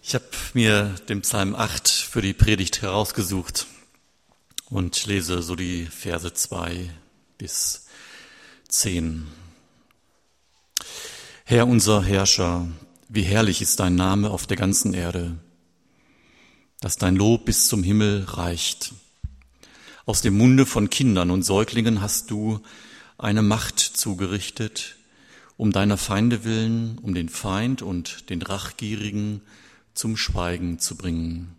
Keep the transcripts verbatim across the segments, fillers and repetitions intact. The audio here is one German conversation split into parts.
Ich habe mir den Psalm acht für die Predigt herausgesucht und lese so die Verse zwei bis zehn. Herr unser Herrscher, wie herrlich ist dein Name auf der ganzen Erde, dass dein Lob bis zum Himmel reicht. Aus dem Munde von Kindern und Säuglingen hast du eine Macht zugerichtet, um deiner Feinde willen, um den Feind und den Rachgierigen zum Schweigen zu bringen.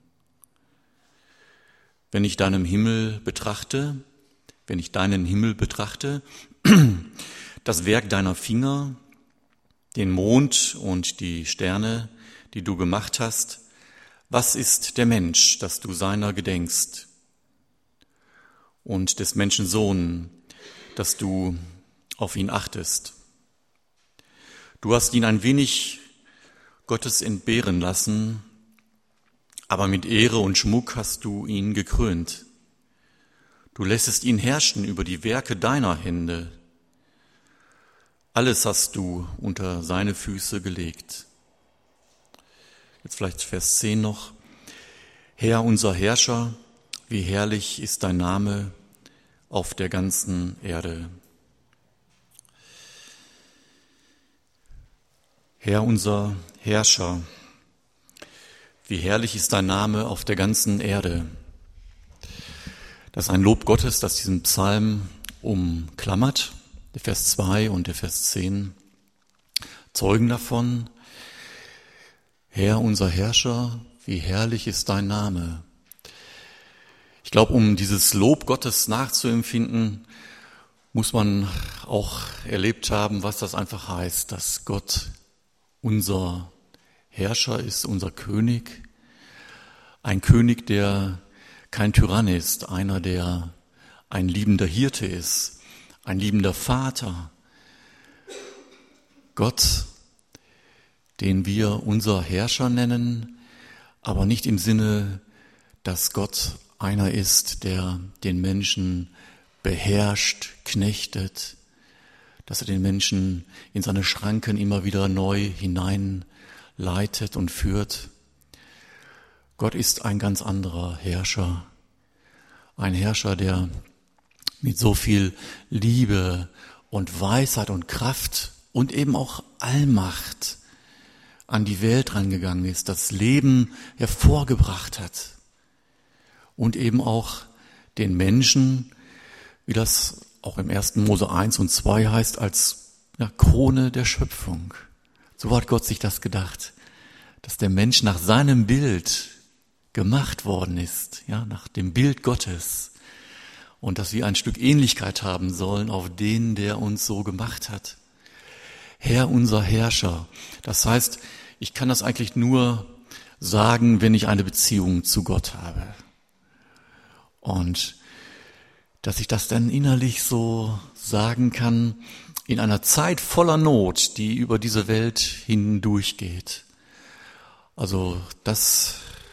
Wenn ich deinem Himmel betrachte, wenn ich deinen Himmel betrachte, das Werk deiner Finger, den Mond und die Sterne, die du gemacht hast, was ist der Mensch, dass du seiner gedenkst, und des Menschen Sohn, dass du auf ihn achtest? Du hast ihn ein wenig Gottes entbehren lassen, aber mit Ehre und Schmuck hast du ihn gekrönt. Du lässest ihn herrschen über die Werke deiner Hände. Alles hast du unter seine Füße gelegt. Jetzt vielleicht Vers zehn noch. Herr unser Herrscher, wie herrlich ist dein Name auf der ganzen Erde. Herr unser Herrscher, wie herrlich ist dein Name auf der ganzen Erde. Das ist ein Lob Gottes, das diesen Psalm umklammert. Der Vers zwei und der Vers zehn zeugen davon. Herr unser Herrscher, wie herrlich ist dein Name. Ich glaube, um dieses Lob Gottes nachzuempfinden, muss man auch erlebt haben, was das einfach heißt, dass Gott unser Herrscher ist, unser König, ein König, der kein Tyrann ist, einer, der ein liebender Hirte ist, ein liebender Vater. Gott, den wir unser Herrscher nennen, aber nicht im Sinne, dass Gott einer ist, der den Menschen beherrscht, knechtet, dass er den Menschen in seine Schranken immer wieder neu hineinleitet und führt. Gott ist ein ganz anderer Herrscher, ein Herrscher, der mit so viel Liebe und Weisheit und Kraft und eben auch Allmacht an die Welt rangegangen ist, das Leben hervorgebracht hat und eben auch den Menschen, wie das auch im ersten Mose eins und zwei heißt, als ja, Krone der Schöpfung. So hat Gott sich das gedacht, dass der Mensch nach seinem Bild gemacht worden ist, ja, nach dem Bild Gottes, und dass wir ein Stück Ähnlichkeit haben sollen auf den, der uns so gemacht hat. Herr unser Herrscher. Das heißt, ich kann das eigentlich nur sagen, wenn ich eine Beziehung zu Gott habe. Und dass ich das dann innerlich so sagen kann, in einer Zeit voller Not, die über diese Welt hindurchgeht. Also das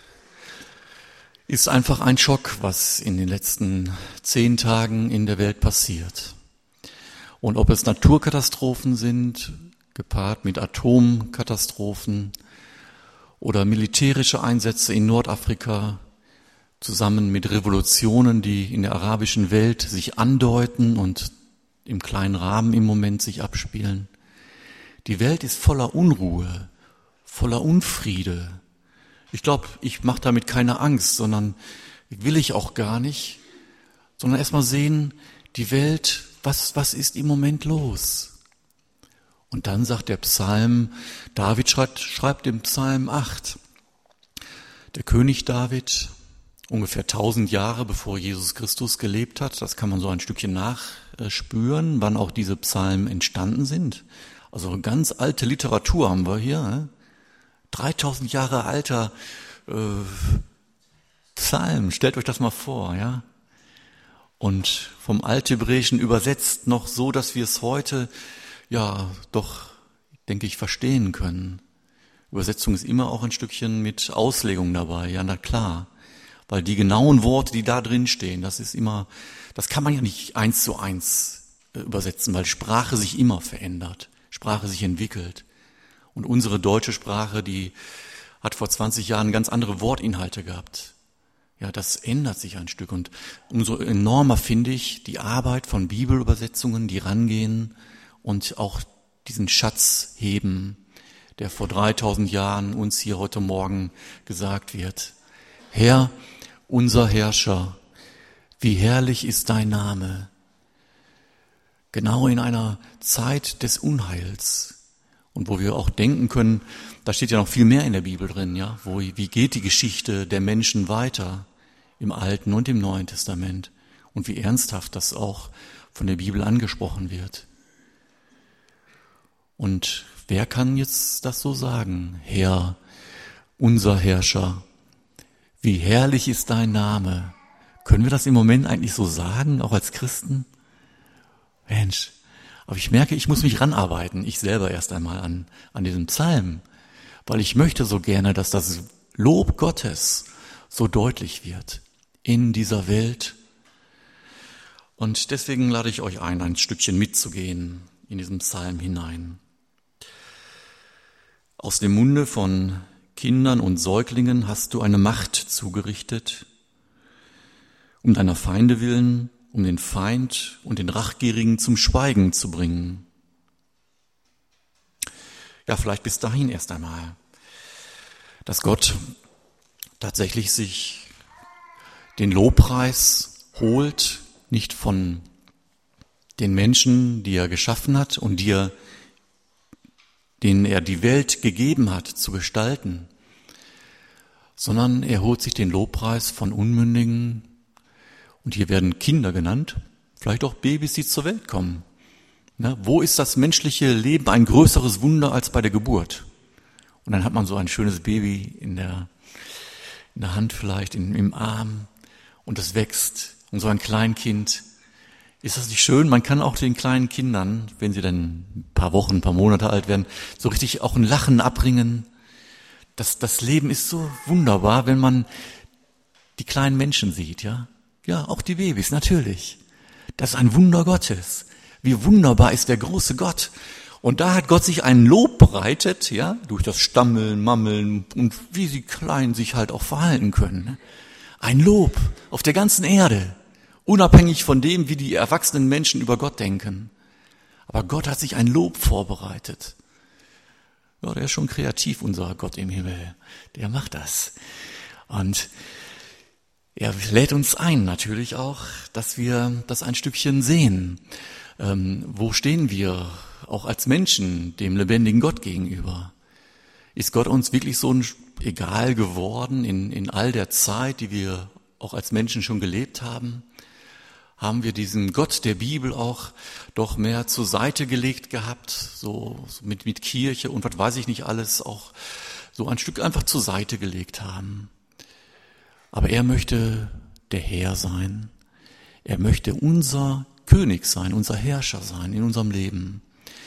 ist einfach ein Schock, was in den letzten zehn Tagen in der Welt passiert. Und ob es Naturkatastrophen sind, gepaart mit Atomkatastrophen oder militärische Einsätze in Nordafrika, zusammen mit Revolutionen, die in der arabischen Welt sich andeuten und im kleinen Rahmen im Moment sich abspielen. Die Welt ist voller Unruhe, voller Unfriede. Ich glaube, ich mache damit keine Angst, sondern will ich auch gar nicht, sondern erstmal sehen, die Welt, was, was ist im Moment los? Und dann sagt der Psalm, David schreibt, schreibt im Psalm acht, der König David, ungefähr tausend Jahre bevor Jesus Christus gelebt hat. Das kann man so ein Stückchen nachspüren, wann auch diese Psalmen entstanden sind. Also ganz alte Literatur haben wir hier. Ne? dreitausend Jahre alter äh, Psalm, stellt euch das mal vor. Ja? Und vom Althebräischen übersetzt noch so, dass wir es heute ja doch, denke ich, verstehen können. Übersetzung ist immer auch ein Stückchen mit Auslegung dabei, ja, na klar. Weil die genauen Worte, die da drin stehen, das ist immer, das kann man ja nicht eins zu eins übersetzen, weil Sprache sich immer verändert, Sprache sich entwickelt. Und unsere deutsche Sprache, die hat vor zwanzig Jahren ganz andere Wortinhalte gehabt. Ja, das ändert sich ein Stück und umso enormer finde ich die Arbeit von Bibelübersetzungen, die rangehen und auch diesen Schatz heben, der vor dreitausend Jahren uns hier heute Morgen gesagt wird. Herr, unser Herrscher, wie herrlich ist dein Name. Genau in einer Zeit des Unheils und wo wir auch denken können, da steht ja noch viel mehr in der Bibel drin, ja, wo, wie geht die Geschichte der Menschen weiter im Alten und im Neuen Testament und wie ernsthaft das auch von der Bibel angesprochen wird. Und wer kann jetzt das so sagen? Herr, unser Herrscher, wie herrlich ist dein Name. Können wir das im Moment eigentlich so sagen, auch als Christen? Mensch, aber ich merke, ich muss mich ranarbeiten, ich selber erst einmal an, an diesem Psalm, weil ich möchte so gerne, dass das Lob Gottes so deutlich wird in dieser Welt. Und deswegen lade ich euch ein, ein Stückchen mitzugehen in diesen Psalm hinein. Aus dem Munde von Kindern und Säuglingen hast du eine Macht zugerichtet, um deiner Feinde willen, um den Feind und den Rachgierigen zum Schweigen zu bringen. Ja, vielleicht bis dahin erst einmal, dass Gott tatsächlich sich den Lobpreis holt, nicht von den Menschen, die er geschaffen hat und die er, denen er die Welt gegeben hat, zu gestalten, sondern er holt sich den Lobpreis von Unmündigen, und hier werden Kinder genannt, vielleicht auch Babys, die zur Welt kommen. Na, wo ist das menschliche Leben ein größeres Wunder als bei der Geburt? Und dann hat man so ein schönes Baby in der, in der Hand vielleicht, in, im Arm, und das wächst. Und so ein Kleinkind, ist das nicht schön? Man kann auch den kleinen Kindern, wenn sie dann ein paar Wochen, ein paar Monate alt werden, so richtig auch ein Lachen abbringen. Das, das Leben ist so wunderbar, wenn man die kleinen Menschen sieht, ja. Ja, auch die Babys, natürlich. Das ist ein Wunder Gottes. Wie wunderbar ist der große Gott. Und da hat Gott sich ein Lob bereitet, ja, durch das Stammeln, Mammeln und wie sie klein sich halt auch verhalten können. Ein Lob auf der ganzen Erde, unabhängig von dem, wie die erwachsenen Menschen über Gott denken. Aber Gott hat sich ein Lob vorbereitet. Ja, der ist schon kreativ, unser Gott im Himmel. Der macht das. Und er lädt uns ein natürlich auch, dass wir das ein Stückchen sehen. Ähm, wo stehen wir auch als Menschen dem lebendigen Gott gegenüber? Ist Gott uns wirklich so egal geworden in, in all der Zeit, die wir auch als Menschen schon gelebt haben? Haben wir diesen Gott der Bibel auch doch mehr zur Seite gelegt gehabt, so, so mit, mit Kirche und was weiß ich nicht alles, auch so ein Stück einfach zur Seite gelegt haben? Aber er möchte der Herr sein. Er möchte unser König sein, unser Herrscher sein in unserem Leben.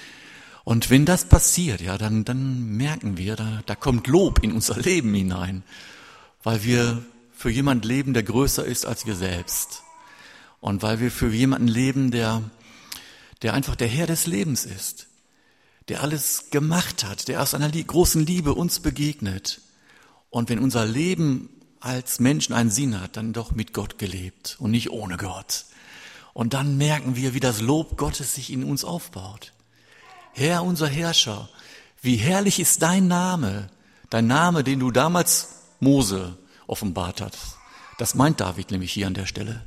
Und wenn das passiert, ja, dann, dann merken wir, da, da kommt Lob in unser Leben hinein, weil wir für jemanden leben, der größer ist als wir selbst. Und weil wir für jemanden leben, der, der einfach der Herr des Lebens ist, der alles gemacht hat, der aus einer großen Liebe uns begegnet. Und wenn unser Leben als Menschen einen Sinn hat, dann doch mit Gott gelebt und nicht ohne Gott. Und dann merken wir, wie das Lob Gottes sich in uns aufbaut. Herr, unser Herrscher, wie herrlich ist dein Name, dein Name, den du damals Mose offenbart hast. Das meint David nämlich hier an der Stelle,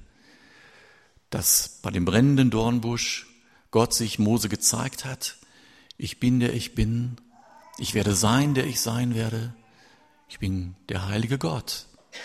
dass bei dem brennenden Dornbusch Gott sich Mose gezeigt hat. Ich bin, der ich bin. Ich werde sein, der ich sein werde. Ich bin der heilige Gott.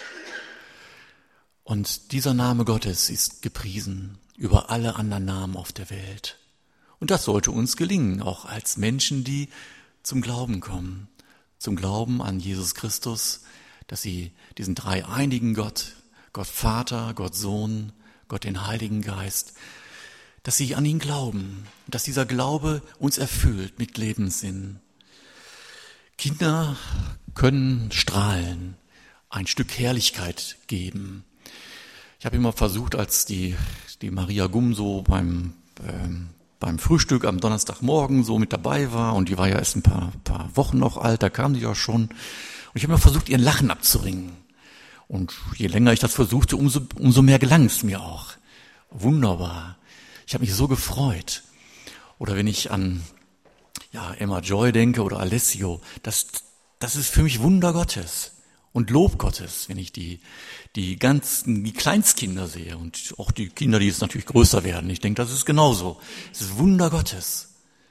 Und dieser Name Gottes ist gepriesen über alle anderen Namen auf der Welt. Und das sollte uns gelingen, auch als Menschen, die zum Glauben kommen, zum Glauben an Jesus Christus, dass sie diesen dreieinigen Gott, Gott Vater, Gott Sohn, Gott den Heiligen Geist, dass sie an ihn glauben, dass dieser Glaube uns erfüllt mit Lebenssinn. Kinder können strahlen, ein Stück Herrlichkeit geben. Ich habe immer versucht, als die, die Maria Gumm so beim, ähm, beim Frühstück am Donnerstagmorgen so mit dabei war, und die war ja erst ein paar, paar Wochen noch alt, da kam die ja schon, Und ich habe immer versucht, ihr Lachen abzuringen. Und je länger ich das versuchte, umso, umso mehr gelang es mir auch. Wunderbar. Ich habe mich so gefreut. Oder wenn ich an ja, Emma Joy denke oder Alessio, das, das ist für mich Wunder Gottes und Lob Gottes, wenn ich die, die ganzen, die Kleinstkinder sehe und auch die Kinder, die jetzt natürlich größer werden. Ich denke, das ist genauso. Es ist Wunder Gottes.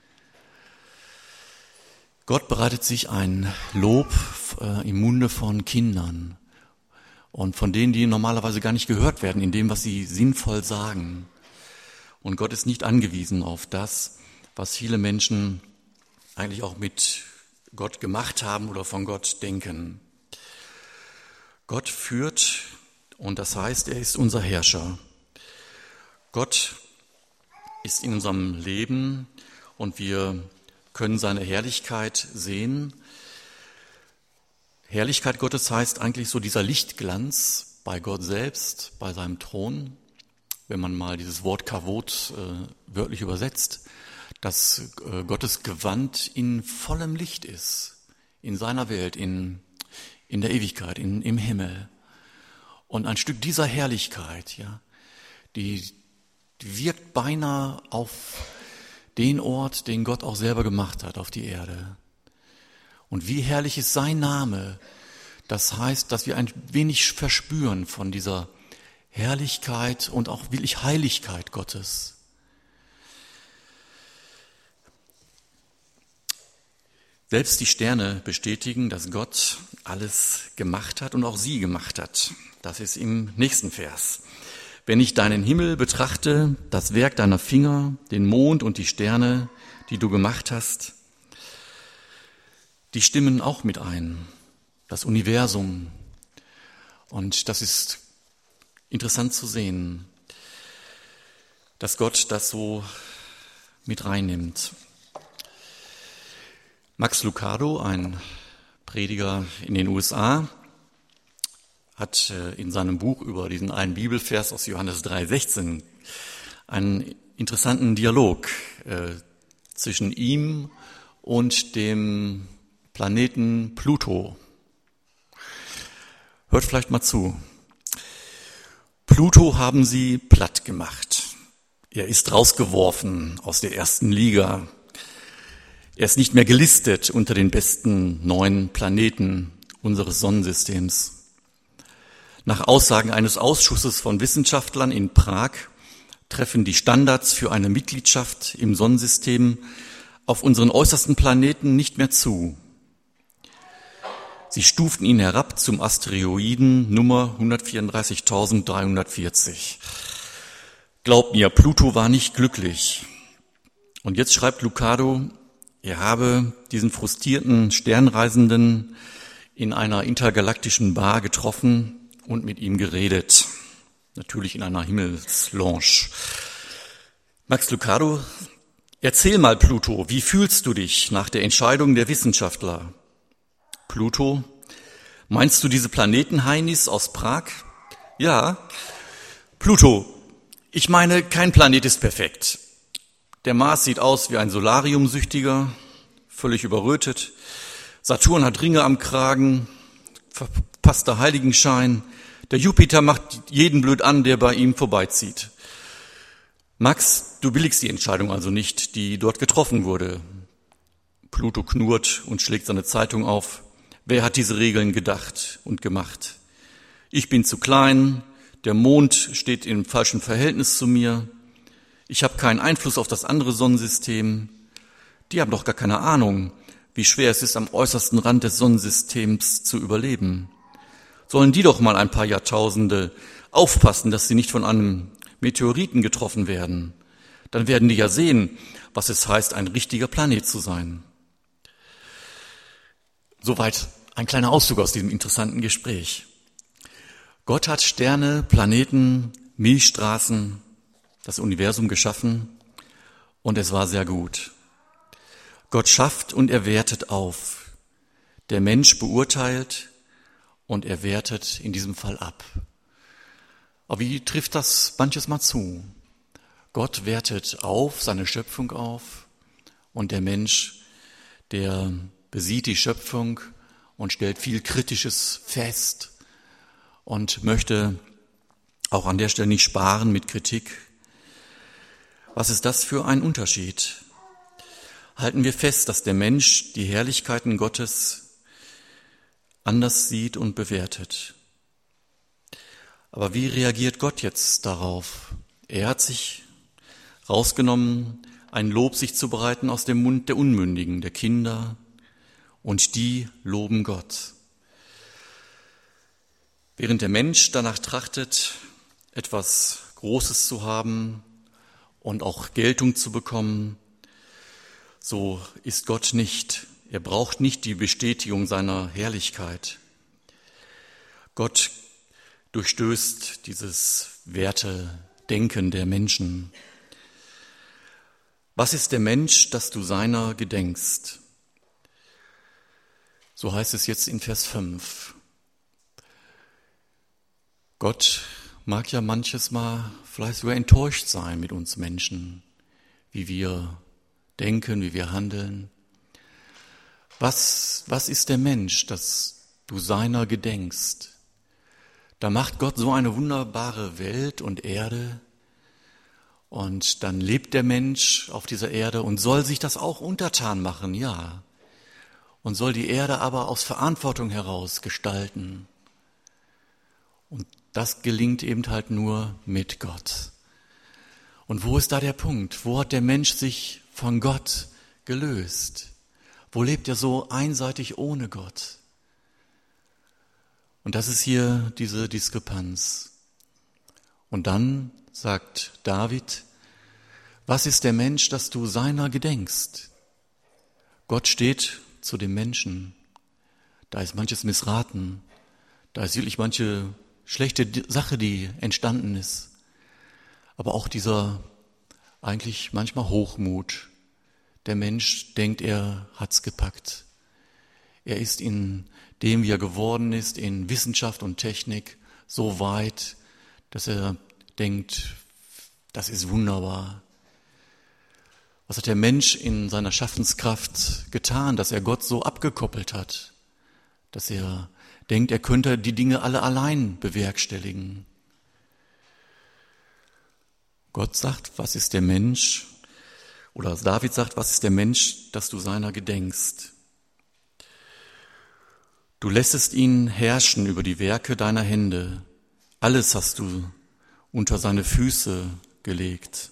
Gott bereitet sich ein Lob äh, im Munde von Kindern und von denen, die normalerweise gar nicht gehört werden, in dem, was sie sinnvoll sagen. Und Gott ist nicht angewiesen auf das, was viele Menschen eigentlich auch mit Gott gemacht haben oder von Gott denken. Gott führt, und das heißt, er ist unser Herrscher. Gott ist in unserem Leben und wir können seine Herrlichkeit sehen. Herrlichkeit Gottes heißt eigentlich so dieser Lichtglanz bei Gott selbst, bei seinem Thron. Wenn man mal dieses Wort Kavod äh, wörtlich übersetzt, dass äh, Gottes Gewand in vollem Licht ist, in seiner Welt, in, in der Ewigkeit, in, im Himmel. Und ein Stück dieser Herrlichkeit, ja, die, die wirkt beinahe auf den Ort, den Gott auch selber gemacht hat, auf die Erde. Und wie herrlich ist sein Name. Das heißt, dass wir ein wenig verspüren von dieser Herrlichkeit und auch wirklich Heiligkeit Gottes. Selbst die Sterne bestätigen, dass Gott alles gemacht hat und auch sie gemacht hat. Das ist im nächsten Vers. Wenn ich deinen Himmel betrachte, das Werk deiner Finger, den Mond und die Sterne, die du gemacht hast, die stimmen auch mit ein, das Universum. Und das ist interessant zu sehen, dass Gott das so mit reinnimmt. Max Lucado, ein Prediger in den U S A, hat in seinem Buch über diesen einen Bibelvers aus Johannes drei sechzehn einen interessanten Dialog äh, zwischen ihm und dem Planeten Pluto. Hört vielleicht mal zu. Pluto haben sie platt gemacht. Er ist rausgeworfen aus der ersten Liga. Er ist nicht mehr gelistet unter den besten neun Planeten unseres Sonnensystems. Nach Aussagen eines Ausschusses von Wissenschaftlern in Prag treffen die Standards für eine Mitgliedschaft im Sonnensystem auf unseren äußersten Planeten nicht mehr zu. Sie stuften ihn herab zum Asteroiden Nummer hundertvierunddreißigtausenddreihundertvierzig. Glaubt mir, Pluto war nicht glücklich. Und jetzt schreibt Lucado, er habe diesen frustrierten Sternreisenden in einer intergalaktischen Bar getroffen und mit ihm geredet. Natürlich in einer Himmelslounge. Max Lucado, erzähl mal, Pluto, wie fühlst du dich nach der Entscheidung der Wissenschaftler? Pluto, meinst du diese Planetenheinis aus Prag? Ja. Pluto, ich meine, kein Planet ist perfekt. Der Mars sieht aus wie ein Solariumsüchtiger, völlig überrötet. Saturn hat Ringe am Kragen, verpasster Heiligenschein. Der Jupiter macht jeden blöd an, der bei ihm vorbeizieht. Max, du billigst die Entscheidung also nicht, die dort getroffen wurde. Pluto knurrt und schlägt seine Zeitung auf. Wer hat diese Regeln gedacht und gemacht? Ich bin zu klein, der Mond steht im falschen Verhältnis zu mir. Ich habe keinen Einfluss auf das andere Sonnensystem. Die haben doch gar keine Ahnung, wie schwer es ist, am äußersten Rand des Sonnensystems zu überleben. Sollen die doch mal ein paar Jahrtausende aufpassen, dass sie nicht von einem Meteoriten getroffen werden. Dann werden die ja sehen, was es heißt, ein richtiger Planet zu sein. Soweit ein kleiner Auszug aus diesem interessanten Gespräch. Gott hat Sterne, Planeten, Milchstraßen, das Universum geschaffen und es war sehr gut. Gott schafft und er wertet auf. Der Mensch beurteilt und er wertet in diesem Fall ab. Aber wie trifft das manches Mal zu? Gott wertet auf, seine Schöpfung auf und der Mensch, der besieht die Schöpfung und stellt viel Kritisches fest und möchte auch an der Stelle nicht sparen mit Kritik. Was ist das für ein Unterschied? Halten wir fest, dass der Mensch die Herrlichkeiten Gottes anders sieht und bewertet. Aber wie reagiert Gott jetzt darauf? Er hat sich rausgenommen, ein Lob sich zu bereiten aus dem Mund der Unmündigen, der Kinder, und die loben Gott. Während der Mensch danach trachtet, etwas Großes zu haben und auch Geltung zu bekommen, so ist Gott nicht. Er braucht nicht die Bestätigung seiner Herrlichkeit. Gott durchstößt dieses Wertedenken der Menschen. Was ist der Mensch, dass du seiner gedenkst? So heißt es jetzt in Vers fünf. Gott mag ja manches Mal vielleicht sogar enttäuscht sein mit uns Menschen, wie wir denken, wie wir handeln. Was, was ist der Mensch, dass du seiner gedenkst? Da macht Gott so eine wunderbare Welt und Erde und dann lebt der Mensch auf dieser Erde und soll sich das auch untertan machen, ja. Und soll die Erde aber aus Verantwortung heraus gestalten. Und das gelingt eben halt nur mit Gott. Und wo ist da der Punkt? Wo hat der Mensch sich von Gott gelöst? Wo lebt er so einseitig ohne Gott? Und das ist hier diese Diskrepanz. Und dann sagt David, was ist der Mensch, dass du seiner gedenkst? Gott steht zu dem Menschen. Da ist manches missraten. Da ist wirklich manche schlechte Sache, die entstanden ist. Aber auch dieser eigentlich manchmal Hochmut. Der Mensch denkt, er hat's gepackt. Er ist in dem, wie er geworden ist, in Wissenschaft und Technik so weit, dass er denkt, das ist wunderbar. Was hat der Mensch in seiner Schaffenskraft getan, dass er Gott so abgekoppelt hat, dass er denkt, er könnte die Dinge alle allein bewerkstelligen? Gott sagt, was ist der Mensch? Oder David sagt, was ist der Mensch, dass du seiner gedenkst? Du lässest ihn herrschen über die Werke deiner Hände. Alles hast du unter seine Füße gelegt.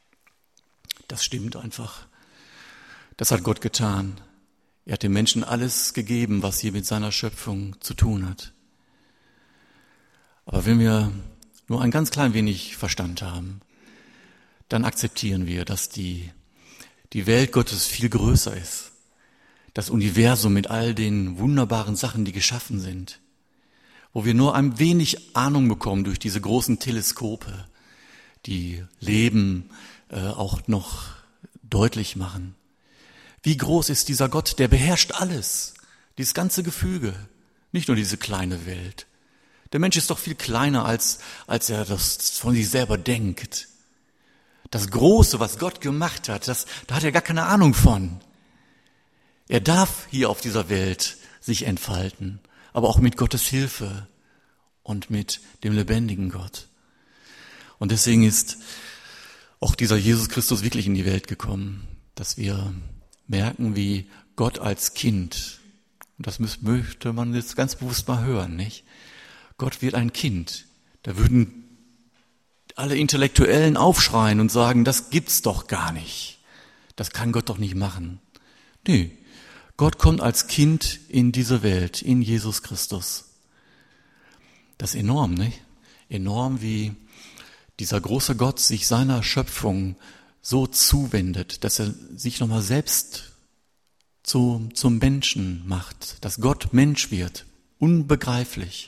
Das stimmt einfach. Das hat Gott getan. Er hat dem Menschen alles gegeben, was hier mit seiner Schöpfung zu tun hat. Aber wenn wir nur ein ganz klein wenig Verstand haben, dann akzeptieren wir, dass die, die Welt Gottes viel größer ist. Das Universum mit all den wunderbaren Sachen, die geschaffen sind. Wo wir nur ein wenig Ahnung bekommen durch diese großen Teleskope, die Leben äh, auch noch deutlich machen. Wie groß ist dieser Gott, der beherrscht alles, dieses ganze Gefüge, nicht nur diese kleine Welt. Der Mensch ist doch viel kleiner, als, als er das von sich selber denkt. Das Große, was Gott gemacht hat, das, da hat er gar keine Ahnung von. Er darf hier auf dieser Welt sich entfalten, aber auch mit Gottes Hilfe und mit dem lebendigen Gott. Und deswegen ist auch dieser Jesus Christus wirklich in die Welt gekommen, dass wir merken, wie Gott als Kind, und das möchte man jetzt ganz bewusst mal hören, nicht? Gott wird ein Kind. Da würden alle Intellektuellen aufschreien und sagen, das gibt's doch gar nicht. Das kann Gott doch nicht machen. Nee, Gott kommt als Kind in diese Welt, in Jesus Christus. Das ist enorm, nicht? Enorm, wie dieser große Gott sich seiner Schöpfung so zuwendet, dass er sich nochmal selbst zu, zum Menschen macht, dass Gott Mensch wird, unbegreiflich.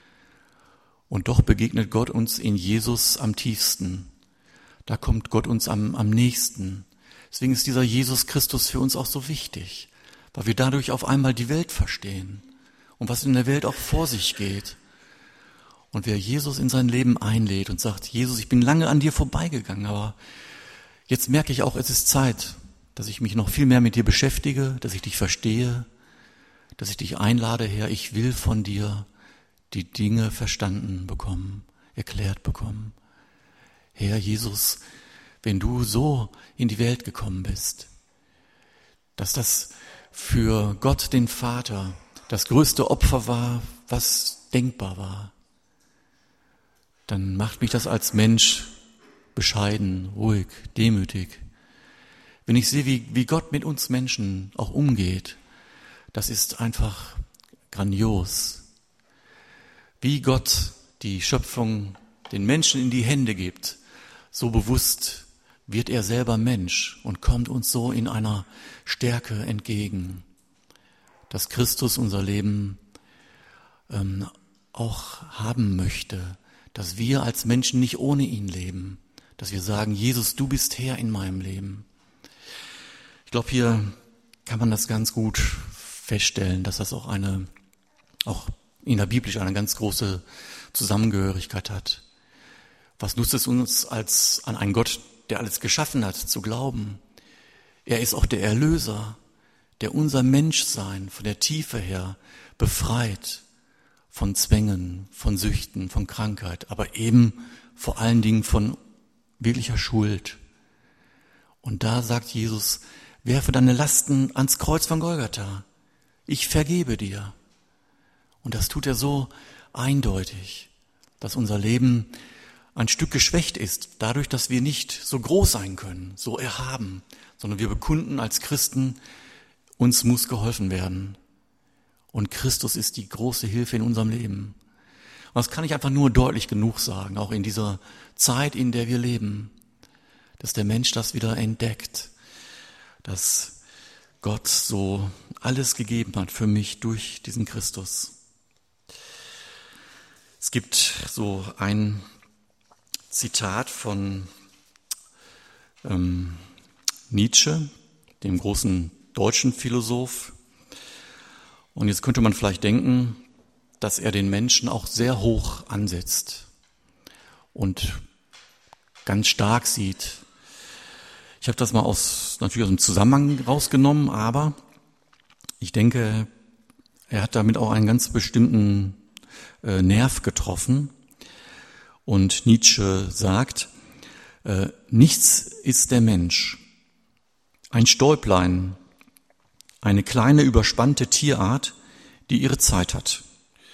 Und doch begegnet Gott uns in Jesus am tiefsten. Da kommt Gott uns am, am nächsten. Deswegen ist dieser Jesus Christus für uns auch so wichtig, weil wir dadurch auf einmal die Welt verstehen und was in der Welt auch vor sich geht. Und wer Jesus in sein Leben einlädt und sagt, Jesus, ich bin lange an dir vorbeigegangen, aber jetzt merke ich auch, es ist Zeit, dass ich mich noch viel mehr mit dir beschäftige, dass ich dich verstehe, dass ich dich einlade, Herr, ich will von dir die Dinge verstanden bekommen, erklärt bekommen. Herr Jesus, wenn du so in die Welt gekommen bist, dass das für Gott, den Vater, das größte Opfer war, was denkbar war, dann macht mich das als Mensch bescheiden, ruhig, demütig. Wenn ich sehe, wie, wie Gott mit uns Menschen auch umgeht, das ist einfach grandios. Wie Gott die Schöpfung den Menschen in die Hände gibt, so bewusst wird er selber Mensch und kommt uns so in einer Stärke entgegen, dass Christus unser Leben ähm, auch haben möchte, dass wir als Menschen nicht ohne ihn leben, dass wir sagen, Jesus, du bist Herr in meinem Leben. Ich glaube, hier kann man das ganz gut feststellen, dass das auch eine, auch in der Bibel eine ganz große Zusammengehörigkeit hat. Was nutzt es uns, als an einen Gott, der alles geschaffen hat, zu glauben? Er ist auch der Erlöser, der unser Menschsein von der Tiefe her befreit von Zwängen, von Süchten, von Krankheit, aber eben vor allen Dingen von wirklicher Schuld. Und da sagt Jesus, werfe deine Lasten ans Kreuz von Golgatha. Ich vergebe dir. Und das tut er so eindeutig, dass unser Leben ein Stück geschwächt ist, dadurch, dass wir nicht so groß sein können, so erhaben, sondern wir bekunden als Christen, uns muss geholfen werden. Und Christus ist die große Hilfe in unserem Leben. Und das kann ich einfach nur deutlich genug sagen, auch in dieser Zeit, in der wir leben, dass der Mensch das wieder entdeckt, dass Gott so alles gegeben hat für mich durch diesen Christus. Es gibt so ein Zitat von ähm, Nietzsche, dem großen deutschen Philosoph. Und jetzt könnte man vielleicht denken, dass er den Menschen auch sehr hoch ansetzt und ganz stark sieht. Ich habe das mal aus natürlich aus dem Zusammenhang rausgenommen, aber ich denke, er hat damit auch einen ganz bestimmten äh, Nerv getroffen. Und Nietzsche sagt, äh, nichts ist der Mensch. Ein Stäublein, eine kleine überspannte Tierart, die ihre Zeit hat.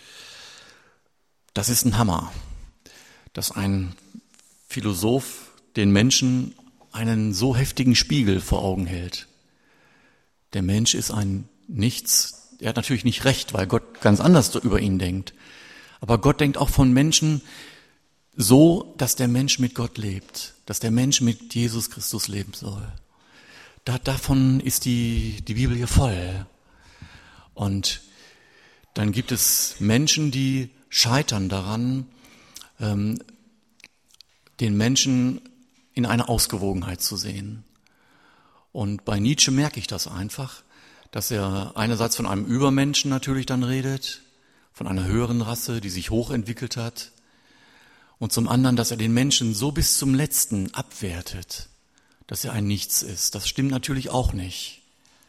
Das ist ein Hammer, dass ein Philosoph den Menschen einen so heftigen Spiegel vor Augen hält. Der Mensch ist ein Nichts. Er hat natürlich nicht recht, weil Gott ganz anders über ihn denkt. Aber Gott denkt auch von Menschen so, dass der Mensch mit Gott lebt, dass der Mensch mit Jesus Christus leben soll. Da, davon ist die, die Bibel hier voll. Und dann gibt es Menschen, die scheitern daran, ähm, den Menschen in einer Ausgewogenheit zu sehen. Und bei Nietzsche merke ich das einfach, dass er einerseits von einem Übermenschen natürlich dann redet, von einer höheren Rasse, die sich hochentwickelt hat, und zum anderen, dass er den Menschen so bis zum Letzten abwertet, dass er ein Nichts ist. Das stimmt natürlich auch nicht.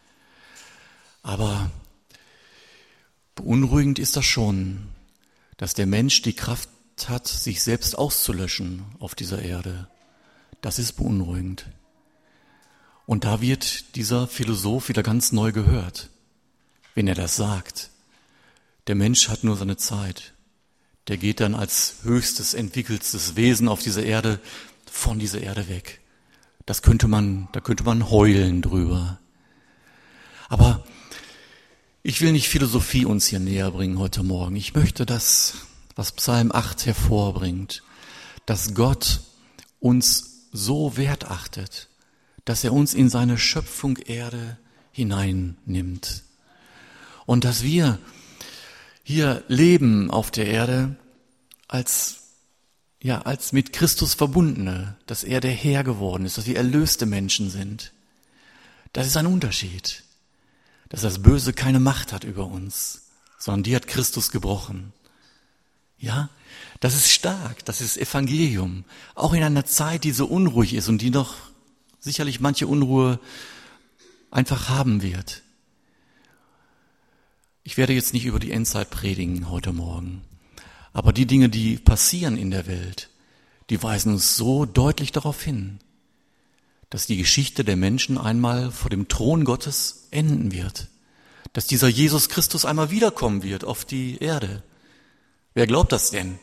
Aber beunruhigend ist das schon, dass der Mensch die Kraft hat, sich selbst auszulöschen auf dieser Erde. Das ist beunruhigend. Und da wird dieser Philosoph wieder ganz neu gehört, wenn er das sagt. Der Mensch hat nur seine Zeit. Der geht dann als höchstes, entwickeltes Wesen auf dieser Erde von dieser Erde weg. Das könnte man, da könnte man heulen drüber. Aber ich will nicht Philosophie uns hier näher bringen heute Morgen. Ich möchte das, was Psalm acht hervorbringt, dass Gott uns so wertachtet, dass er uns in seine Schöpfung Erde hineinnimmt. Und dass wir hier leben auf der Erde als, ja, als mit Christus Verbundene, dass er der Herr geworden ist, dass wir erlöste Menschen sind. Das ist ein Unterschied, dass das Böse keine Macht hat über uns, sondern die hat Christus gebrochen. Ja, das ist stark, das ist Evangelium. Auch in einer Zeit, die so unruhig ist und die noch sicherlich manche Unruhe einfach haben wird. Ich werde jetzt nicht über die Endzeit predigen heute Morgen, aber die Dinge, die passieren in der Welt, die weisen uns so deutlich darauf hin, dass die Geschichte der Menschen einmal vor dem Thron Gottes enden wird, dass dieser Jesus Christus einmal wiederkommen wird auf die Erde. Wer glaubt das denn?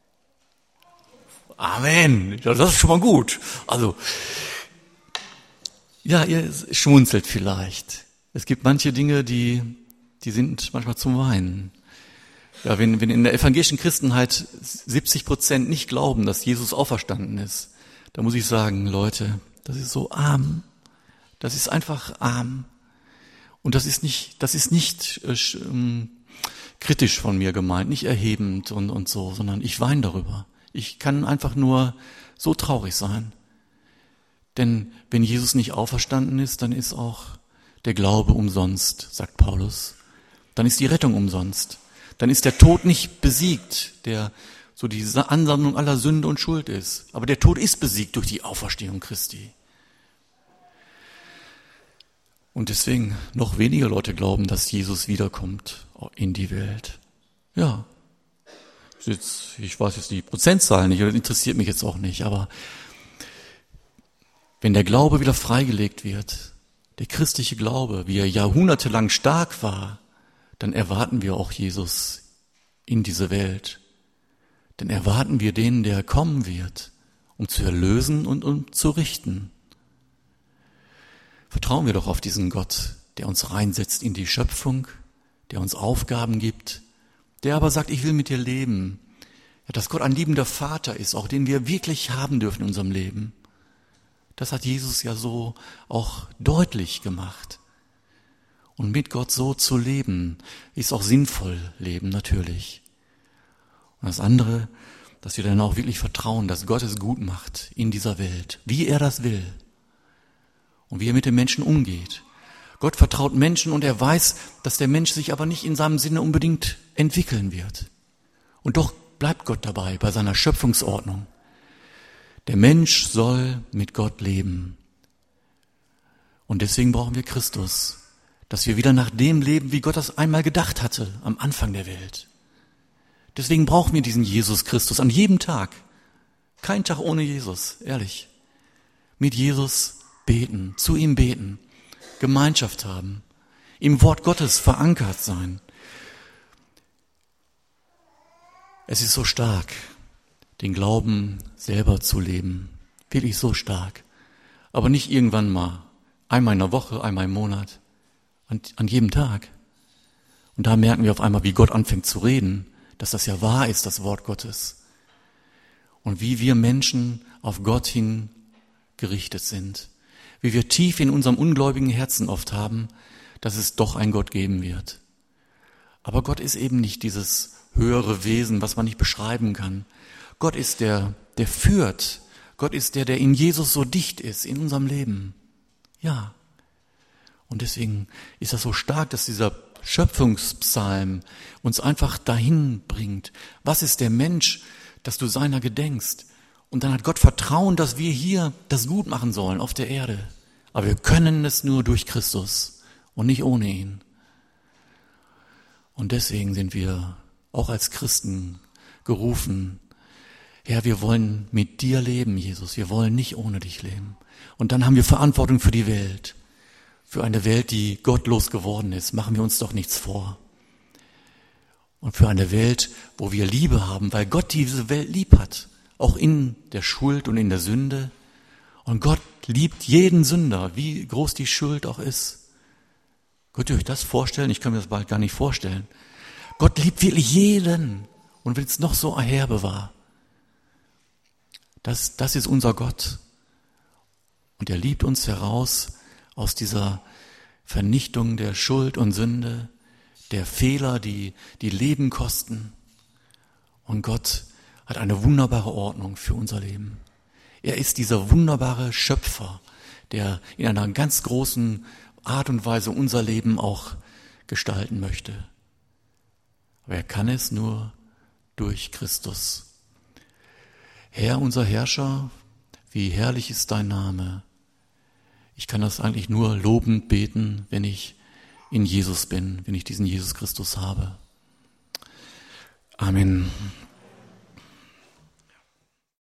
Amen. Das ist schon mal gut. Also, ja, ihr schmunzelt vielleicht. Es gibt manche Dinge, die, die sind manchmal zum Weinen. Ja, wenn, wenn in der evangelischen Christenheit siebzig Prozent nicht glauben, dass Jesus auferstanden ist, da muss ich sagen, Leute, das ist so arm. Das ist einfach arm. Und das ist nicht, das ist nicht äh, ähm, kritisch von mir gemeint, nicht erhebend und, und so, sondern ich weine darüber. Ich kann einfach nur so traurig sein. Denn wenn Jesus nicht auferstanden ist, dann ist auch der Glaube umsonst, sagt Paulus. Dann ist die Rettung umsonst. Dann ist der Tod nicht besiegt, der so die Ansammlung aller Sünde und Schuld ist. Aber der Tod ist besiegt durch die Auferstehung Christi. Und deswegen noch weniger Leute glauben, dass Jesus wiederkommt in die Welt. Ja, jetzt, ich weiß jetzt die Prozentzahl nicht, das interessiert mich jetzt auch nicht, aber wenn der Glaube wieder freigelegt wird, der christliche Glaube, wie er jahrhundertelang stark war, dann erwarten wir auch Jesus in diese Welt. Dann erwarten wir den, der kommen wird, um zu erlösen und um zu richten. Vertrauen wir doch auf diesen Gott, der uns reinsetzt in die Schöpfung, der uns Aufgaben gibt, der aber sagt, ich will mit dir leben. Ja, dass Gott ein liebender Vater ist, auch den wir wirklich haben dürfen in unserem Leben. Das hat Jesus ja so auch deutlich gemacht. Und mit Gott so zu leben, ist auch sinnvoll leben, natürlich. Und das andere, dass wir dann auch wirklich vertrauen, dass Gott es gut macht in dieser Welt, wie er das will. Und wie er mit den Menschen umgeht. Gott vertraut Menschen und er weiß, dass der Mensch sich aber nicht in seinem Sinne unbedingt entwickeln wird. Und doch bleibt Gott dabei, bei seiner Schöpfungsordnung. Der Mensch soll mit Gott leben. Und deswegen brauchen wir Christus, dass wir wieder nach dem leben, wie Gott das einmal gedacht hatte, am Anfang der Welt. Deswegen brauchen wir diesen Jesus Christus an jedem Tag. Kein Tag ohne Jesus, ehrlich. Mit Jesus beten, zu ihm beten, Gemeinschaft haben, im Wort Gottes verankert sein. Es ist so stark, den Glauben selber zu leben, wirklich so stark, aber nicht irgendwann mal, einmal in der Woche, einmal im Monat, an, an jedem Tag. Und da merken wir auf einmal, wie Gott anfängt zu reden, dass das ja wahr ist, das Wort Gottes. Und wie wir Menschen auf Gott hin gerichtet sind. Wie wir tief in unserem ungläubigen Herzen oft haben, dass es doch einen Gott geben wird. Aber Gott ist eben nicht dieses höhere Wesen, was man nicht beschreiben kann. Gott ist der, der führt. Gott ist der, der in Jesus so dicht ist, in unserem Leben. Ja. Und deswegen ist das so stark, dass dieser Schöpfungspsalm uns einfach dahin bringt. Was ist der Mensch, dass du seiner gedenkst? Und dann hat Gott Vertrauen, dass wir hier das gut machen sollen auf der Erde. Aber wir können es nur durch Christus und nicht ohne ihn. Und deswegen sind wir auch als Christen gerufen, Herr, wir wollen mit dir leben, Jesus. Wir wollen nicht ohne dich leben. Und dann haben wir Verantwortung für die Welt. Für eine Welt, die gottlos geworden ist. Machen wir uns doch nichts vor. Und für eine Welt, wo wir Liebe haben, weil Gott diese Welt lieb hat. Auch in der Schuld und in der Sünde. Und Gott liebt jeden Sünder, wie groß die Schuld auch ist. Könnt ihr euch das vorstellen? Ich kann mir das bald gar nicht vorstellen. Gott liebt wirklich jeden. Und wenn es noch so herbe war. Das, das ist unser Gott. Und er liebt uns heraus aus dieser Vernichtung der Schuld und Sünde, der Fehler, die, die Leben kosten. Und Gott hat eine wunderbare Ordnung für unser Leben. Er ist dieser wunderbare Schöpfer, der in einer ganz großen Art und Weise unser Leben auch gestalten möchte. Aber er kann es nur durch Christus. Herr, unser Herrscher, wie herrlich ist dein Name. Ich kann das eigentlich nur lobend beten, wenn ich in Jesus bin, wenn ich diesen Jesus Christus habe. Amen.